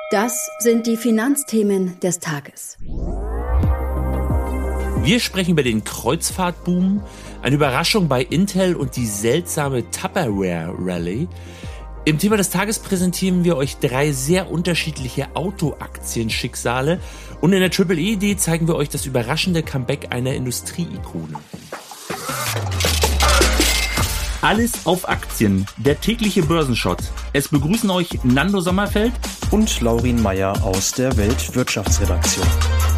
Das sind die Finanzthemen des Tages. Wir sprechen über den Kreuzfahrtboom, eine Überraschung bei Intel und die seltsame Tupperware-Rallye. Im Thema des Tages präsentieren wir euch 3 sehr unterschiedliche Autoaktienschicksale und in der Triple-E-Idee zeigen wir euch das überraschende Comeback einer Industrieikone. Alles auf Aktien, der tägliche Börsenshot. Es begrüßen euch Nando Sommerfeld und Laurin Meyer aus der Weltwirtschaftsredaktion.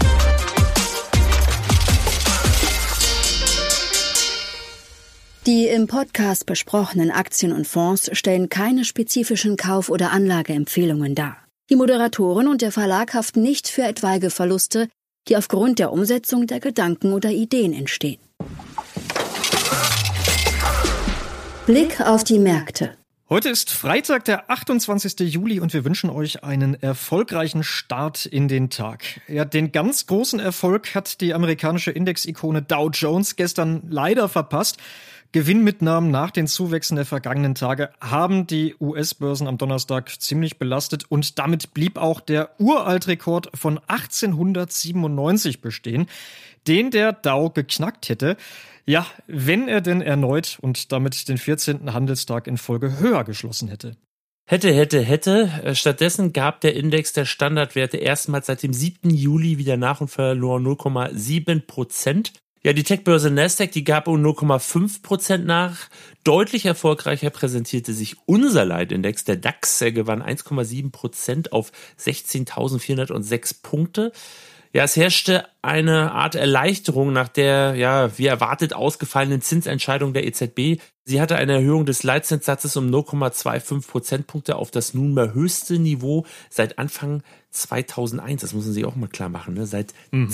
Die im Podcast besprochenen Aktien und Fonds stellen keine spezifischen Kauf- oder Anlageempfehlungen dar. Die Moderatoren und der Verlag haften nicht für etwaige Verluste, die aufgrund der Umsetzung der Gedanken oder Ideen entstehen. Blick auf die Märkte. Heute ist Freitag, der 28. Juli und wir wünschen euch einen erfolgreichen Start in den Tag. Ja, den ganz großen Erfolg hat die amerikanische Indexikone Dow Jones gestern leider verpasst. Gewinnmitnahmen nach den Zuwächsen der vergangenen Tage haben die US-Börsen am Donnerstag ziemlich belastet und damit blieb auch der Uraltrekord von 1897 bestehen, den der Dow geknackt hätte. Ja, wenn er denn erneut und damit den 14. Handelstag in Folge höher geschlossen hätte. Hätte. Stattdessen gab der Index der Standardwerte erstmals seit dem 7. Juli wieder nach und verlor 0,7%. Ja, die Tech-Börse Nasdaq, die gab um 0,5% nach. Deutlich erfolgreicher präsentierte sich unser Leitindex, der DAX. Er gewann 1,7% auf 16.406 Punkte. Ja, es herrschte eine Art Erleichterung nach der, wie erwartet, ausgefallenen Zinsentscheidung der EZB. Sie hatte eine Erhöhung des Leitzinssatzes um 0,25 Prozentpunkte auf das nunmehr höchste Niveau seit Anfang 2001. Das muss man sich auch mal klar machen, ne? Seit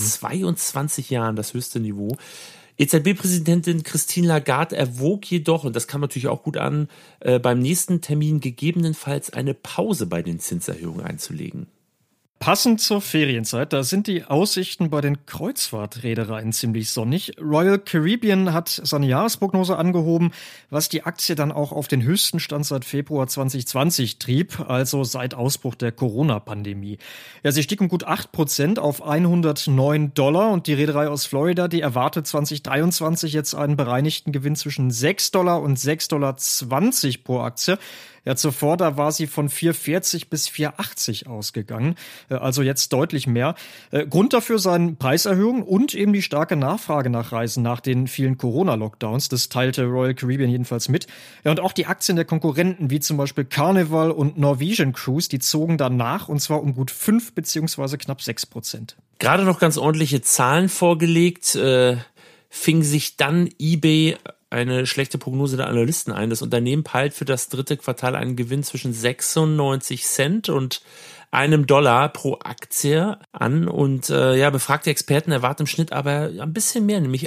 22 Jahren das höchste Niveau. EZB-Präsidentin Christine Lagarde erwog jedoch, und das kam natürlich auch gut an, beim nächsten Termin gegebenenfalls eine Pause bei den Zinserhöhungen einzulegen. Passend zur Ferienzeit, da sind die Aussichten bei den Kreuzfahrtreedereien ziemlich sonnig. Royal Caribbean hat seine Jahresprognose angehoben, was die Aktie dann auch auf den höchsten Stand seit Februar 2020 trieb, also seit Ausbruch der Corona-Pandemie. Ja, sie stieg um gut 8% auf $109 und die Reederei aus Florida, die erwartet 2023 jetzt einen bereinigten Gewinn zwischen $6 und $6,20 pro Aktie. Ja, zuvor, da war sie von 4,40 bis 4,80 ausgegangen, also jetzt deutlich mehr. Grund dafür seien Preiserhöhungen und eben die starke Nachfrage nach Reisen nach den vielen Corona-Lockdowns. Das teilte Royal Caribbean jedenfalls mit. Ja, und auch die Aktien der Konkurrenten, wie zum Beispiel Carnival und Norwegian Cruise, die zogen danach und zwar um gut 5 bzw. knapp 6%. Gerade noch ganz ordentliche Zahlen vorgelegt, fing sich dann eBay eine schlechte Prognose der Analysten ein. Das Unternehmen peilt für das 3. Quartal einen Gewinn zwischen 96 Cent und $1 pro Aktie an. Und befragte Experten erwarten im Schnitt aber ein bisschen mehr, nämlich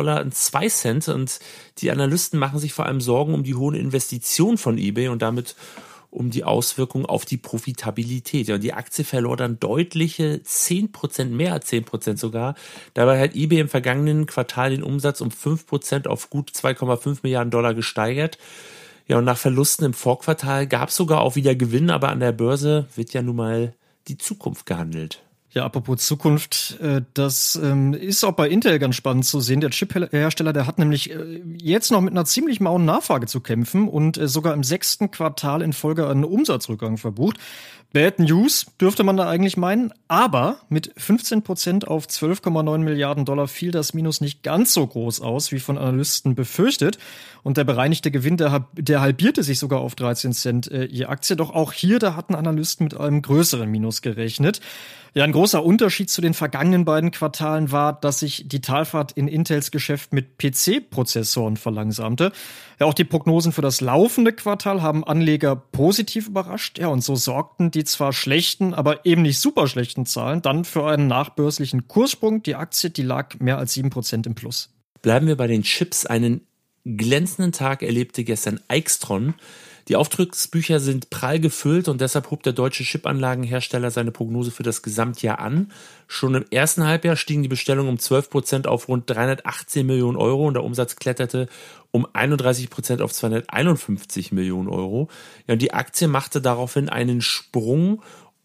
$1,02. Und die Analysten machen sich vor allem Sorgen um die hohen Investitionen von eBay und damit um die Auswirkungen auf die Profitabilität. Ja, und die Aktie verlor dann deutliche 10%, mehr als 10% sogar. Dabei hat eBay im vergangenen Quartal den Umsatz um 5% auf gut $2,5 Milliarden gesteigert. Ja, und nach Verlusten im Vorquartal gab es sogar auch wieder Gewinn, aber an der Börse wird ja nun mal die Zukunft gehandelt. Ja, apropos Zukunft, das ist auch bei Intel ganz spannend zu sehen. Der Chip-Hersteller, der hat nämlich jetzt noch mit einer ziemlich mauen Nachfrage zu kämpfen und sogar im 6. Quartal in Folge einen Umsatzrückgang verbucht. Bad News, dürfte man da eigentlich meinen. Aber mit 15% auf $12,9 Milliarden fiel das Minus nicht ganz so groß aus, wie von Analysten befürchtet. Und der bereinigte Gewinn, der halbierte sich sogar auf 13 Cent je Aktie. Doch auch hier, da hatten Analysten mit einem größeren Minus gerechnet. Ja, ein großer Unterschied zu den vergangenen beiden Quartalen war, dass sich die Talfahrt in Intels Geschäft mit PC-Prozessoren verlangsamte. Ja, auch die Prognosen für das laufende Quartal haben Anleger positiv überrascht. Ja, und so sorgten die zwar schlechten, aber eben nicht super schlechten Zahlen dann für einen nachbörslichen Kurssprung. Die Aktie, die lag mehr als 7% im Plus. Bleiben wir bei den Chips. Einen glänzenden Tag erlebte gestern Aixtron. Die Auftragsbücher sind prall gefüllt und deshalb hob der deutsche Chipanlagenhersteller seine Prognose für das Gesamtjahr an. Schon im ersten Halbjahr stiegen die Bestellungen um 12% auf rund 318 Millionen Euro und der Umsatz kletterte um 31% auf 251 Millionen Euro. Ja, und die Aktie machte daraufhin einen Sprung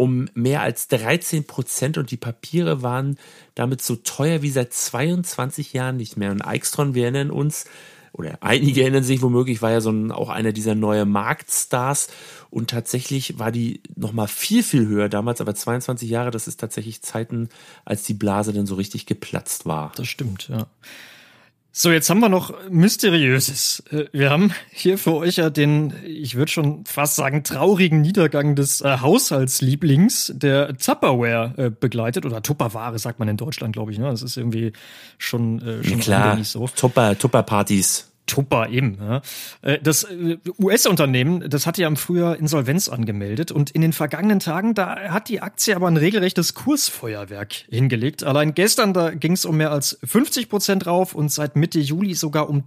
um mehr als 13% und die Papiere waren damit so teuer wie seit 22 Jahren nicht mehr. Und Eichstron, wir erinnern uns, oder einige erinnern sich womöglich, war ja auch einer dieser neuen Marktstars und tatsächlich war die nochmal viel, viel höher damals, aber 22 Jahre, das ist tatsächlich Zeiten, als die Blase dann so richtig geplatzt war. Das stimmt, ja. So, jetzt haben wir noch Mysteriöses. Wir haben hier für euch ja den, ich würde schon fast sagen, traurigen Niedergang des Haushaltslieblings der Tupperware begleitet. Oder Tupperware sagt man in Deutschland, glaube ich. Ne? Das ist irgendwie schon klar, nicht so. Tupperpartys. Tupper eben. Ja. Das US-Unternehmen, das hatte ja im Frühjahr Insolvenz angemeldet und in den vergangenen Tagen, da hat die Aktie aber ein regelrechtes Kursfeuerwerk hingelegt. Allein gestern, da ging es um mehr als 50% rauf und seit Mitte Juli sogar um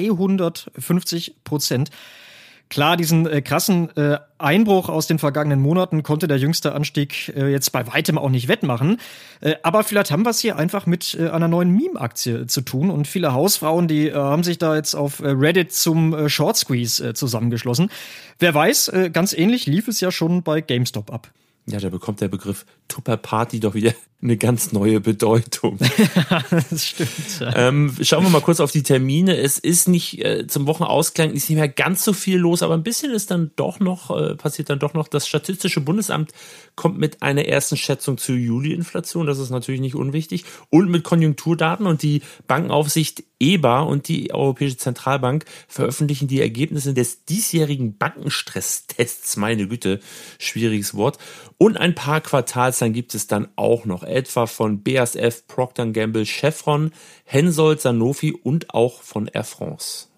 350%. Klar, diesen krassen Einbruch aus den vergangenen Monaten konnte der jüngste Anstieg jetzt bei weitem auch nicht wettmachen. Aber vielleicht haben wir es hier einfach mit einer neuen Meme-Aktie zu tun. Und viele Hausfrauen, die haben sich da jetzt auf Reddit zum Short Squeeze zusammengeschlossen. Wer weiß, ganz ähnlich lief es ja schon bei GameStop ab. Ja, da bekommt der Begriff Tupperparty doch wieder eine ganz neue Bedeutung. Das stimmt. Ja. Schauen wir mal kurz auf die Termine. Es ist nicht zum Wochenausklang ist nicht mehr ganz so viel los, aber ein bisschen ist dann doch noch passiert dann doch noch. Das Statistische Bundesamt kommt mit einer ersten Schätzung zur Juli-Inflation. Das ist natürlich nicht unwichtig und mit Konjunkturdaten und die Bankenaufsicht EBA und die Europäische Zentralbank veröffentlichen die Ergebnisse des diesjährigen Bankenstresstests. Meine Güte, schwieriges Wort. Und ein paar Quartalszahlen gibt es dann auch noch, etwa von BASF, Procter & Gamble, Chevron, Hensoldt, Sanofi und auch von Air France.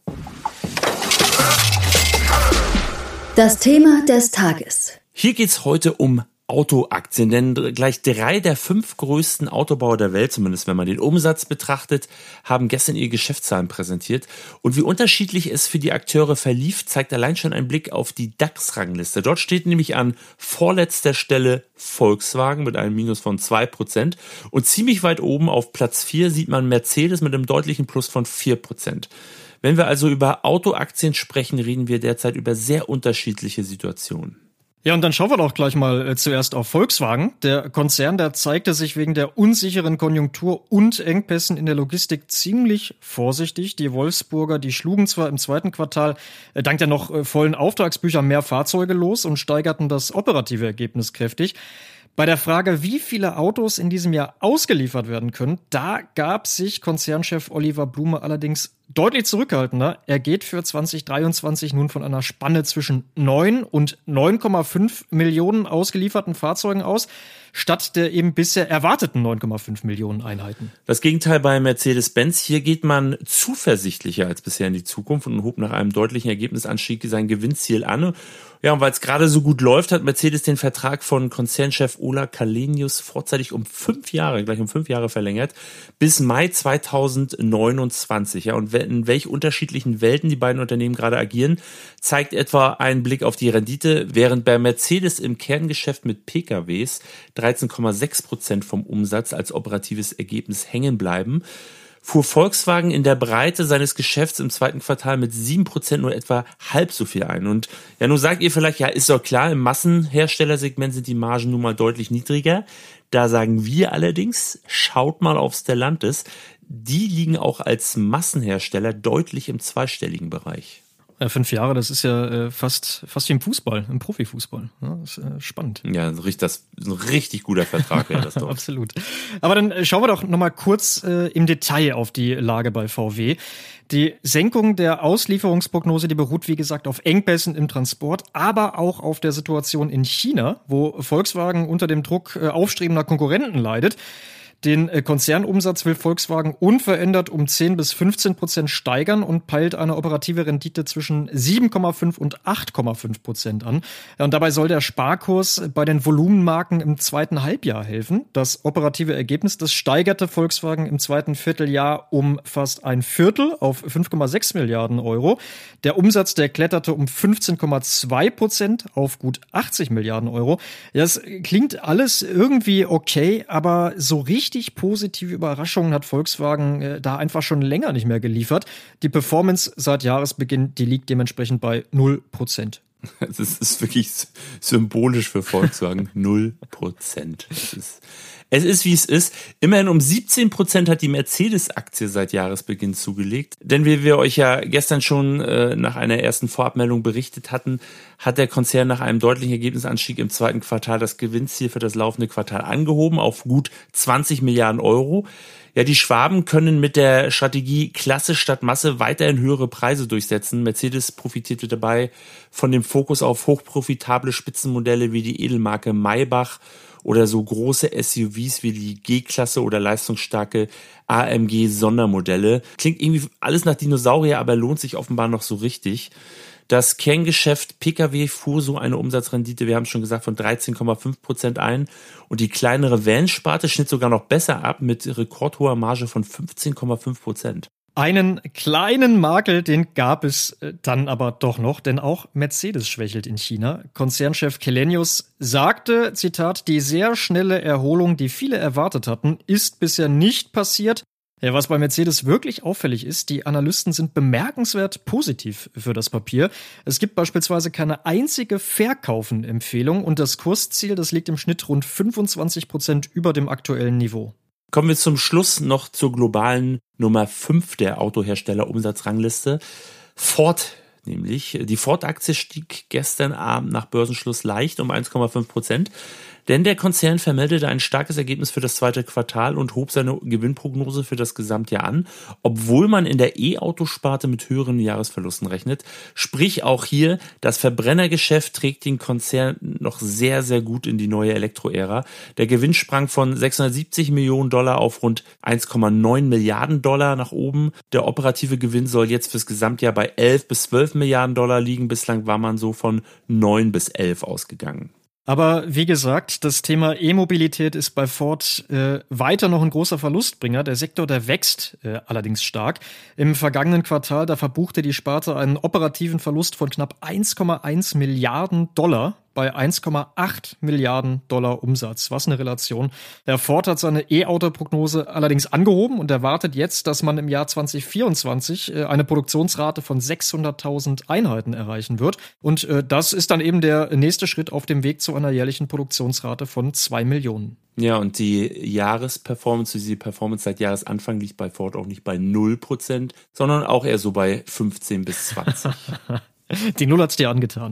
Das Thema des Tages. Hier geht's heute um Autoaktien, denn gleich 3 der 5 größten Autobauer der Welt, zumindest wenn man den Umsatz betrachtet, haben gestern ihre Geschäftszahlen präsentiert. Und wie unterschiedlich es für die Akteure verlief, zeigt allein schon ein Blick auf die DAX-Rangliste. Dort steht nämlich an vorletzter Stelle Volkswagen mit einem Minus von 2% und ziemlich weit oben auf Platz 4 sieht man Mercedes mit einem deutlichen Plus von 4%. Wenn wir also über Autoaktien sprechen, reden wir derzeit über sehr unterschiedliche Situationen. Ja, und dann schauen wir doch gleich mal zuerst auf Volkswagen. Der Konzern, der zeigte sich wegen der unsicheren Konjunktur und Engpässen in der Logistik ziemlich vorsichtig. Die Wolfsburger, die schlugen zwar im zweiten Quartal dank der noch vollen Auftragsbücher mehr Fahrzeuge los und steigerten das operative Ergebnis kräftig. Bei der Frage, wie viele Autos in diesem Jahr ausgeliefert werden können, da gab sich Konzernchef Oliver Blume allerdings deutlich zurückhaltender. Er geht für 2023 nun von einer Spanne zwischen 9 und 9,5 Millionen ausgelieferten Fahrzeugen aus, statt der eben bisher erwarteten 9,5 Millionen Einheiten. Das Gegenteil bei Mercedes-Benz. Hier geht man zuversichtlicher als bisher in die Zukunft und hob nach einem deutlichen Ergebnisanstieg sein Gewinnziel an. Ja, und weil es gerade so gut läuft, hat Mercedes den Vertrag von Konzernchef Ola Källenius vorzeitig um 5 Jahre verlängert, bis Mai 2029. Ja, und in welch unterschiedlichen Welten die beiden Unternehmen gerade agieren, zeigt etwa ein Blick auf die Rendite. Während bei Mercedes im Kerngeschäft mit PKWs 13,6% vom Umsatz als operatives Ergebnis hängen bleiben, fuhr Volkswagen in der Breite seines Geschäfts im zweiten Quartal mit 7% nur etwa halb so viel ein. Und ja, nun sagt ihr vielleicht, ja, ist doch klar, im Massenherstellersegment sind die Margen nun mal deutlich niedriger. Da sagen wir allerdings, schaut mal auf Stellantis. Die liegen auch als Massenhersteller deutlich im zweistelligen Bereich. 5 Jahre, das ist ja fast wie im Fußball, im Profifußball. Ja, das ist spannend. Ja, ein richtig guter Vertrag wäre das doch. Absolut. Aber dann schauen wir doch nochmal kurz im Detail auf die Lage bei VW. Die Senkung der Auslieferungsprognose, die beruht, wie gesagt, auf Engpässen im Transport, aber auch auf der Situation in China, wo Volkswagen unter dem Druck aufstrebender Konkurrenten leidet. Den Konzernumsatz will Volkswagen unverändert um 10-15% steigern und peilt eine operative Rendite zwischen 7,5 und 8,5% an. Ja, und dabei soll der Sparkurs bei den Volumenmarken im zweiten Halbjahr helfen. Das operative Ergebnis, das steigerte Volkswagen im zweiten Vierteljahr um fast ein Viertel auf 5,6 Milliarden Euro. Der Umsatz, der kletterte um 15,2% auf gut 80 Milliarden Euro. Ja, das klingt alles irgendwie okay, aber so richtig positive Überraschungen hat Volkswagen da einfach schon länger nicht mehr geliefert. Die Performance seit Jahresbeginn, die liegt dementsprechend bei 0%. Das ist wirklich symbolisch für Volkswagen. 0%. Es ist, wie es ist. Immerhin um 17% hat die Mercedes-Aktie seit Jahresbeginn zugelegt. Denn wie wir euch ja gestern schon nach einer ersten Vorabmeldung berichtet hatten, hat der Konzern nach einem deutlichen Ergebnisanstieg im zweiten Quartal das Gewinnziel für das laufende Quartal angehoben auf gut 20 Milliarden Euro. Ja, die Schwaben können mit der Strategie Klasse statt Masse weiterhin höhere Preise durchsetzen. Mercedes profitierte dabei von dem Fokus auf hochprofitable Spitzenmodelle wie die Edelmarke Maybach oder so große SUVs wie die G-Klasse oder leistungsstarke AMG-Sondermodelle. Klingt irgendwie alles nach Dinosaurier, aber lohnt sich offenbar noch so richtig. Das Kerngeschäft Pkw fuhr so eine Umsatzrendite, wir haben es schon gesagt, von 13,5% ein. Und die kleinere Van-Sparte schnitt sogar noch besser ab mit rekordhoher Marge von 15,5%. Einen kleinen Makel, den gab es dann aber doch noch, denn auch Mercedes schwächelt in China. Konzernchef Källenius sagte, Zitat, die sehr schnelle Erholung, die viele erwartet hatten, ist bisher nicht passiert. Ja, was bei Mercedes wirklich auffällig ist, die Analysten sind bemerkenswert positiv für das Papier. Es gibt beispielsweise keine einzige Verkaufen-Empfehlung und das Kursziel, das liegt im Schnitt rund 25% über dem aktuellen Niveau. Kommen wir zum Schluss noch zur globalen Nummer 5 der Autohersteller-Umsatzrangliste. Ford nämlich. Die Ford-Aktie stieg gestern Abend nach Börsenschluss leicht um 1,5%. Denn der Konzern vermeldete ein starkes Ergebnis für das zweite Quartal und hob seine Gewinnprognose für das Gesamtjahr an, obwohl man in der E-Auto-Sparte mit höheren Jahresverlusten rechnet. Sprich, auch hier, das Verbrennergeschäft trägt den Konzern noch sehr, sehr gut in die neue Elektroära. Der Gewinn sprang von $670 Millionen auf rund 1,9 Milliarden nach oben. Der operative Gewinn soll jetzt fürs Gesamtjahr bei 11 bis 12 Milliarden liegen. Bislang war man so von 9 bis 11 ausgegangen. Aber wie gesagt, das Thema E-Mobilität ist bei Ford weiter noch ein großer Verlustbringer. Der Sektor, der wächst allerdings stark. Im vergangenen Quartal, da verbuchte die Sparte einen operativen Verlust von knapp 1,1 Milliarden bei 1,8 Milliarden Umsatz. Was eine Relation. Der Ford hat seine E-Auto-Prognose allerdings angehoben und erwartet jetzt, dass man im Jahr 2024 eine Produktionsrate von 600.000 Einheiten erreichen wird. Und das ist dann eben der nächste Schritt auf dem Weg zu einer jährlichen Produktionsrate von 2 Millionen. Ja, und die Jahresperformance, die Performance seit Jahresanfang liegt bei Ford auch nicht bei 0%, sondern auch eher so bei 15 bis 20. Die Null hat's dir angetan.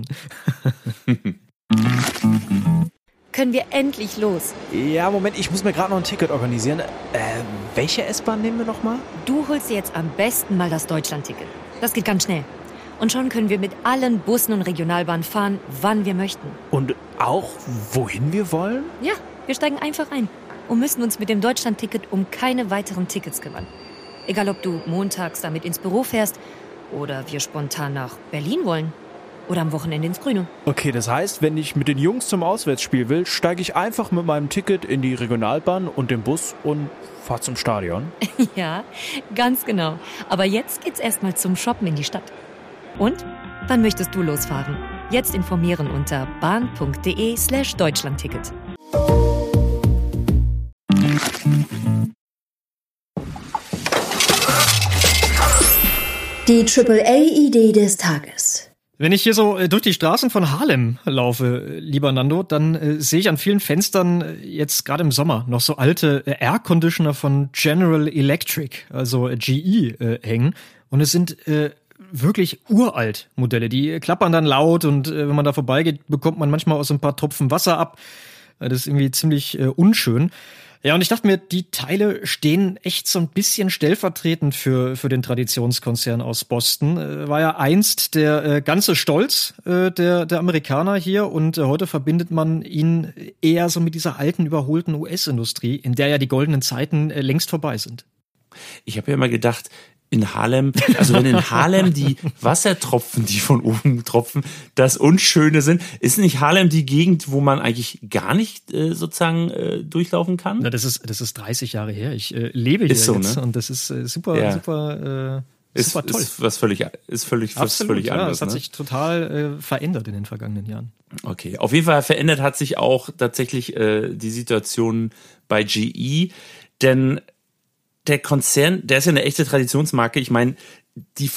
Können wir endlich los? Ja, Moment, ich muss mir gerade noch ein Ticket organisieren. Welche S-Bahn nehmen wir nochmal? Du holst dir jetzt am besten mal das Deutschland-Ticket. Das geht ganz schnell. Und schon können wir mit allen Bussen und Regionalbahnen fahren, wann wir möchten. Und auch, wohin wir wollen? Ja, wir steigen einfach ein und müssen uns mit dem Deutschland-Ticket um keine weiteren Tickets kümmern. Egal, ob du montags damit ins Büro fährst oder wir spontan nach Berlin wollen. Oder am Wochenende ins Grüne. Okay, das heißt, wenn ich mit den Jungs zum Auswärtsspiel will, steige ich einfach mit meinem Ticket in die Regionalbahn und den Bus und fahre zum Stadion. Ja, ganz genau. Aber jetzt geht's erstmal zum Shoppen in die Stadt. Und? Wann möchtest du losfahren? Jetzt informieren unter bahn.de/Deutschlandticket. Die AAA-Idee des Tages. Wenn ich hier so durch die Straßen von Harlem laufe, lieber Nando, dann sehe ich an vielen Fenstern jetzt gerade im Sommer noch so alte Air-Conditioner von General Electric, also GE, hängen. Und es sind wirklich uralt Modelle. Die klappern dann laut und wenn man da vorbeigeht, bekommt man manchmal auch so ein paar Tropfen Wasser ab. Das ist irgendwie ziemlich unschön. Ja, und ich dachte mir, die Teile stehen echt so ein bisschen stellvertretend für den Traditionskonzern aus Boston. War ja einst der ganze Stolz der Amerikaner hier und heute verbindet man ihn eher so mit dieser alten, überholten US-Industrie, in der ja die goldenen Zeiten längst vorbei sind. Ich habe ja immer gedacht, in Harlem, also wenn in Harlem die Wassertropfen, die von oben tropfen, das Unschöne sind, ist nicht Harlem die Gegend, wo man eigentlich gar nicht sozusagen durchlaufen kann? Na, das ist 30 Jahre her. Ich lebe hier so, jetzt ne? Und das ist super toll. Ist was völlig Absolut, anderes. Ja, das hat ne? sich total verändert in den vergangenen Jahren. Okay, auf jeden Fall verändert hat sich auch tatsächlich die Situation bei GE, denn der Konzern, der ist ja eine echte Traditionsmarke. Ich meine, die von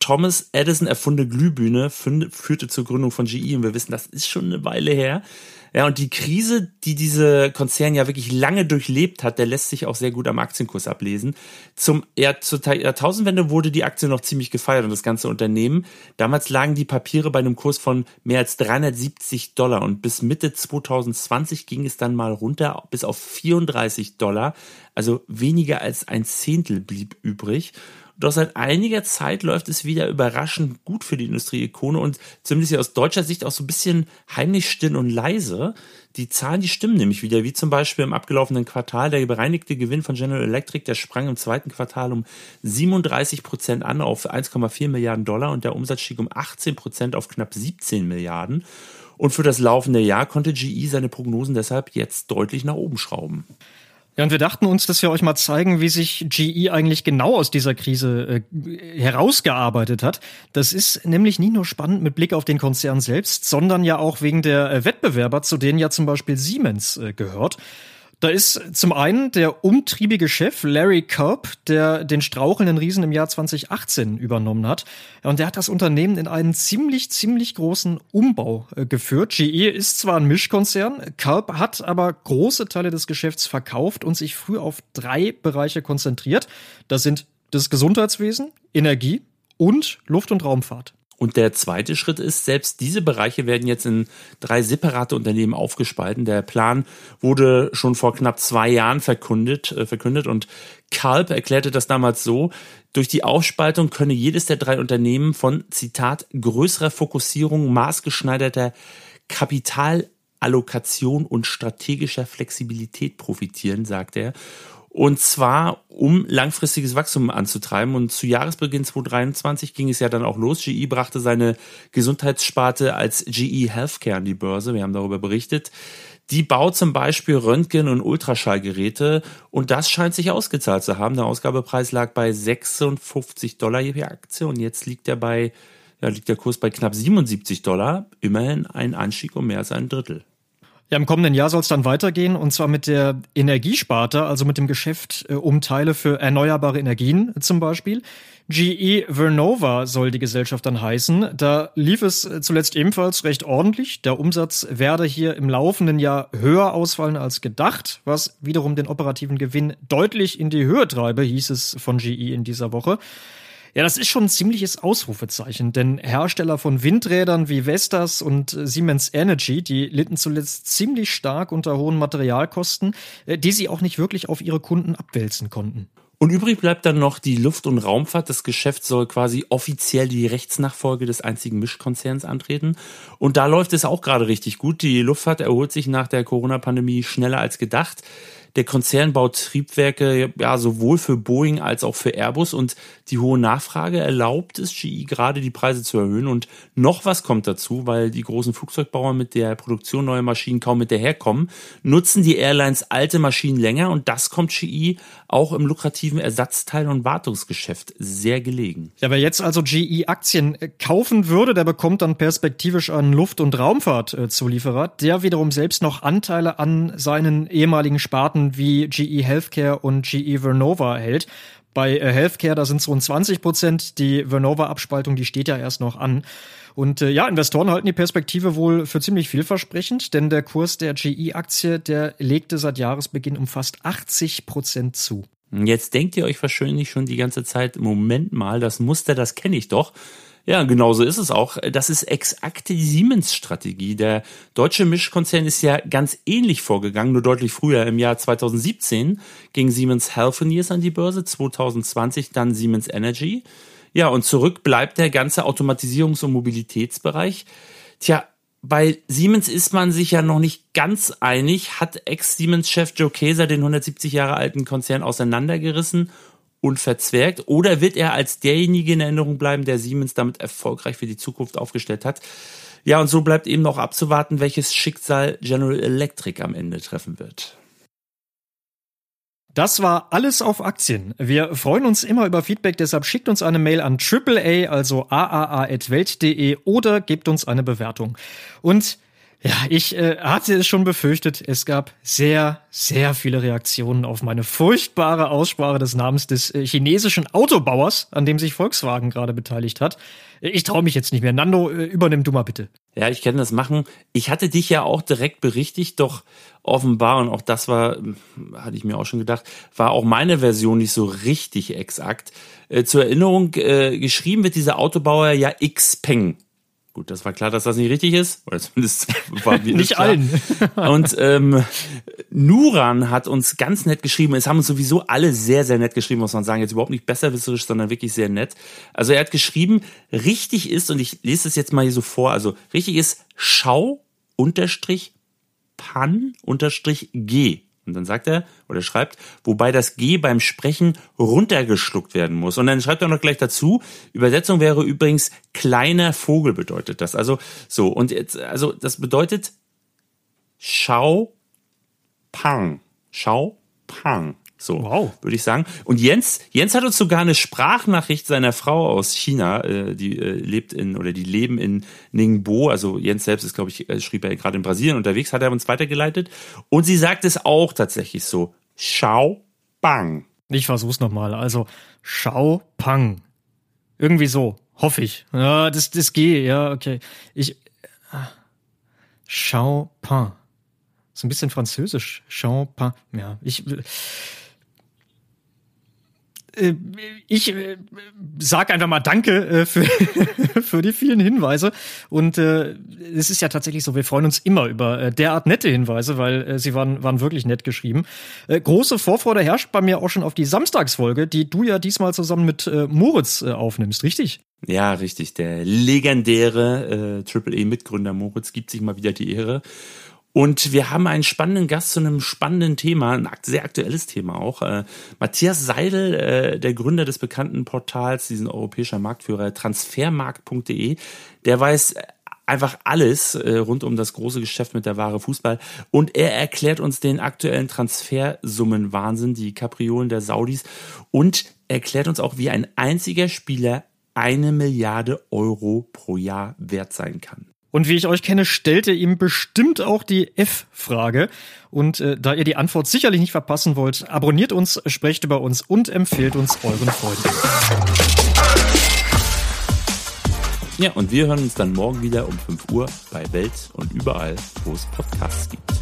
Thomas Edison erfundene Glühbirne führte zur Gründung von GE und wir wissen, das ist schon eine Weile her. Ja, und die Krise, die diese Konzern ja wirklich lange durchlebt hat, der lässt sich auch sehr gut am Aktienkurs ablesen. Zur Jahrtausendwende wurde die Aktie noch ziemlich gefeiert und das ganze Unternehmen. Damals lagen die Papiere bei einem Kurs von mehr als $370 und bis Mitte 2020 ging es dann mal runter bis auf $34. Also weniger als ein Zehntel blieb übrig. Doch seit einiger Zeit läuft es wieder überraschend gut für die Industrieikone und zumindest aus deutscher Sicht auch so ein bisschen heimlich still und leise. Die Zahlen, die stimmen nämlich wieder, wie zum Beispiel im abgelaufenen Quartal. Der bereinigte Gewinn von General Electric, der sprang im zweiten Quartal um 37% an auf $1,4 Milliarden und der Umsatz stieg um 18% auf knapp 17 Milliarden. Und für das laufende Jahr konnte GE seine Prognosen deshalb jetzt deutlich nach oben schrauben. Ja, und wir dachten uns, dass wir euch mal zeigen, wie sich GE eigentlich genau aus dieser Krise herausgearbeitet hat. Das ist nämlich nicht nur spannend mit Blick auf den Konzern selbst, sondern ja auch wegen der Wettbewerber, zu denen ja zum Beispiel Siemens gehört. Da ist zum einen der umtriebige Chef Larry Culp, der den strauchelnden Riesen im Jahr 2018 übernommen hat. Ja, und der hat das Unternehmen in einen ziemlich großen Umbau geführt. GE ist zwar ein Mischkonzern, Culp hat aber große Teile des Geschäfts verkauft und sich früh auf 3 Bereiche konzentriert. Das sind das Gesundheitswesen, Energie und Luft- und Raumfahrt. Und der zweite Schritt ist, selbst diese Bereiche werden jetzt in 3 separate Unternehmen aufgespalten. Der Plan wurde schon vor knapp 2 Jahren verkündet und Culp erklärte das damals so: Durch die Aufspaltung könne jedes der 3 Unternehmen von, Zitat, größerer Fokussierung, maßgeschneiderter Kapitalallokation und strategischer Flexibilität profitieren, sagt er. Und zwar, um langfristiges Wachstum anzutreiben. Und zu Jahresbeginn 2023 ging es ja dann auch los. GE brachte seine Gesundheitssparte als GE Healthcare an die Börse. Wir haben darüber berichtet. Die baut zum Beispiel Röntgen- und Ultraschallgeräte. Und das scheint sich ausgezahlt zu haben. Der Ausgabepreis lag bei $56 je Aktie. Und jetzt liegt der Kurs bei knapp $77. Immerhin ein Anstieg um mehr als ein Drittel. Ja, im kommenden Jahr soll es dann weitergehen, und zwar mit der Energiesparte, also mit dem Geschäft um Teile für erneuerbare Energien zum Beispiel. GE Vernova soll die Gesellschaft dann heißen. Da lief es zuletzt ebenfalls recht ordentlich. Der Umsatz werde hier im laufenden Jahr höher ausfallen als gedacht, was wiederum den operativen Gewinn deutlich in die Höhe treibe, hieß es von GE in dieser Woche. Ja, das ist schon ein ziemliches Ausrufezeichen, denn Hersteller von Windrädern wie Vestas und Siemens Energy, die litten zuletzt ziemlich stark unter hohen Materialkosten, die sie auch nicht wirklich auf ihre Kunden abwälzen konnten. Und übrig bleibt dann noch die Luft- und Raumfahrt. Das Geschäft soll quasi offiziell die Rechtsnachfolge des einzigen Mischkonzerns antreten. Und da läuft es auch gerade richtig gut. Die Luftfahrt erholt sich nach der Corona-Pandemie schneller als gedacht. Der Konzern baut Triebwerke ja sowohl für Boeing als auch für Airbus, und die hohe Nachfrage erlaubt es GE gerade, die Preise zu erhöhen. Und noch was kommt dazu, weil die großen Flugzeugbauer mit der Produktion neuer Maschinen kaum hinterherkommen, nutzen die Airlines alte Maschinen länger, und das kommt GE auch im lukrativen Ersatzteil- und Wartungsgeschäft sehr gelegen. Ja, wer jetzt also GE-Aktien kaufen würde, der bekommt dann perspektivisch einen Luft- und Raumfahrtzulieferer, der wiederum selbst noch Anteile an seinen ehemaligen Sparten wie GE Healthcare und GE Vernova hält. Bei Healthcare, da sind es rund 20%. Die Vernova-Abspaltung, die steht ja erst noch an. Und Investoren halten die Perspektive wohl für ziemlich vielversprechend, denn der Kurs der GE-Aktie, der legte seit Jahresbeginn um fast 80% zu. Jetzt denkt ihr euch wahrscheinlich schon die ganze Zeit, Moment mal, das Muster, das kenne ich doch. Ja, genauso ist es auch. Das ist exakt die Siemens-Strategie. Der deutsche Mischkonzern ist ja ganz ähnlich vorgegangen, nur deutlich früher. Im Jahr 2017 ging Siemens Healthineers an die Börse, 2020 dann Siemens Energy. Ja, und zurück bleibt der ganze Automatisierungs- und Mobilitätsbereich. Tja, bei Siemens ist man sich ja noch nicht ganz einig. Hat Ex-Siemens-Chef Joe Kaeser den 170 Jahre alten Konzern auseinandergerissen und verzwergt, oder wird er als derjenige in Erinnerung bleiben, der Siemens damit erfolgreich für die Zukunft aufgestellt hat? Ja, und so bleibt eben noch abzuwarten, welches Schicksal General Electric am Ende treffen wird. Das war alles auf Aktien. Wir freuen uns immer über Feedback, deshalb schickt uns eine Mail an AAA, also aaa@welt.de, oder gebt uns eine Bewertung. Und Ja, ich hatte es schon befürchtet. Es gab sehr, sehr viele Reaktionen auf meine furchtbare Aussprache des Namens des chinesischen Autobauers, an dem sich Volkswagen gerade beteiligt hat. Ich traue mich jetzt nicht mehr. Nando, übernimm du mal bitte. Ja, ich kann das machen. Ich hatte dich ja auch direkt berichtigt, doch offenbar, und auch das war, hatte ich mir auch schon gedacht, war auch meine Version nicht so richtig exakt. Zur Erinnerung, geschrieben wird dieser Autobauer ja Xpeng. Gut, das war klar, dass das nicht richtig ist. Oder zumindest war mir nicht klar. allen. Und Nuran hat uns ganz nett geschrieben. Es haben uns sowieso alle sehr, sehr nett geschrieben, muss man sagen. Jetzt überhaupt nicht besserwisserisch, sondern wirklich sehr nett. Also er hat geschrieben, richtig ist, und ich lese es jetzt mal hier so vor, also richtig ist Schau-Pan-G. Und dann sagt er oder schreibt, wobei das G beim Sprechen runtergeschluckt werden muss. Und dann schreibt er noch gleich dazu, Übersetzung wäre übrigens kleiner Vogel bedeutet das. Also so, und jetzt, also das bedeutet Schau Pang. Schau Pang. So, wow, würde ich sagen. Und Jens hat uns sogar eine Sprachnachricht seiner Frau aus China, die leben in Ningbo. Also Jens selbst ist, glaube ich, schrieb er gerade in Brasilien unterwegs, hat er uns weitergeleitet. Und sie sagt es auch tatsächlich so. Schau Pang. Ich versuch's nochmal. Also, Schau Pang. Irgendwie so. Hoffe ich. Ja, das geht. Ja, okay. Schau Pang. So ein bisschen französisch. Schau Pang. Ja, ich sag einfach mal Danke für die vielen Hinweise. Und es ist ja tatsächlich so, wir freuen uns immer über derart nette Hinweise, weil sie waren wirklich nett geschrieben. Große Vorfreude herrscht bei mir auch schon auf die Samstagsfolge, die du ja diesmal zusammen mit Moritz aufnimmst, richtig? Ja, richtig. Der legendäre AAA-Mitgründer Moritz gibt sich mal wieder die Ehre. Und wir haben einen spannenden Gast zu einem spannenden Thema, ein sehr aktuelles Thema auch. Matthias Seidel, der Gründer des bekannten Portals, diesen europäischer Marktführer, transfermarkt.de, der weiß einfach alles rund um das große Geschäft mit der Ware Fußball. Und er erklärt uns den aktuellen Transfersummenwahnsinn, die Kapriolen der Saudis, und erklärt uns auch, wie ein einziger Spieler 1 Milliarde Euro pro Jahr wert sein kann. Und wie ich euch kenne, stellt ihr ihm bestimmt auch die F-Frage. Und da ihr die Antwort sicherlich nicht verpassen wollt, abonniert uns, sprecht über uns und empfehlt uns euren Freunden. Ja, und wir hören uns dann morgen wieder um 5 Uhr bei Welt und überall, wo es Podcasts gibt.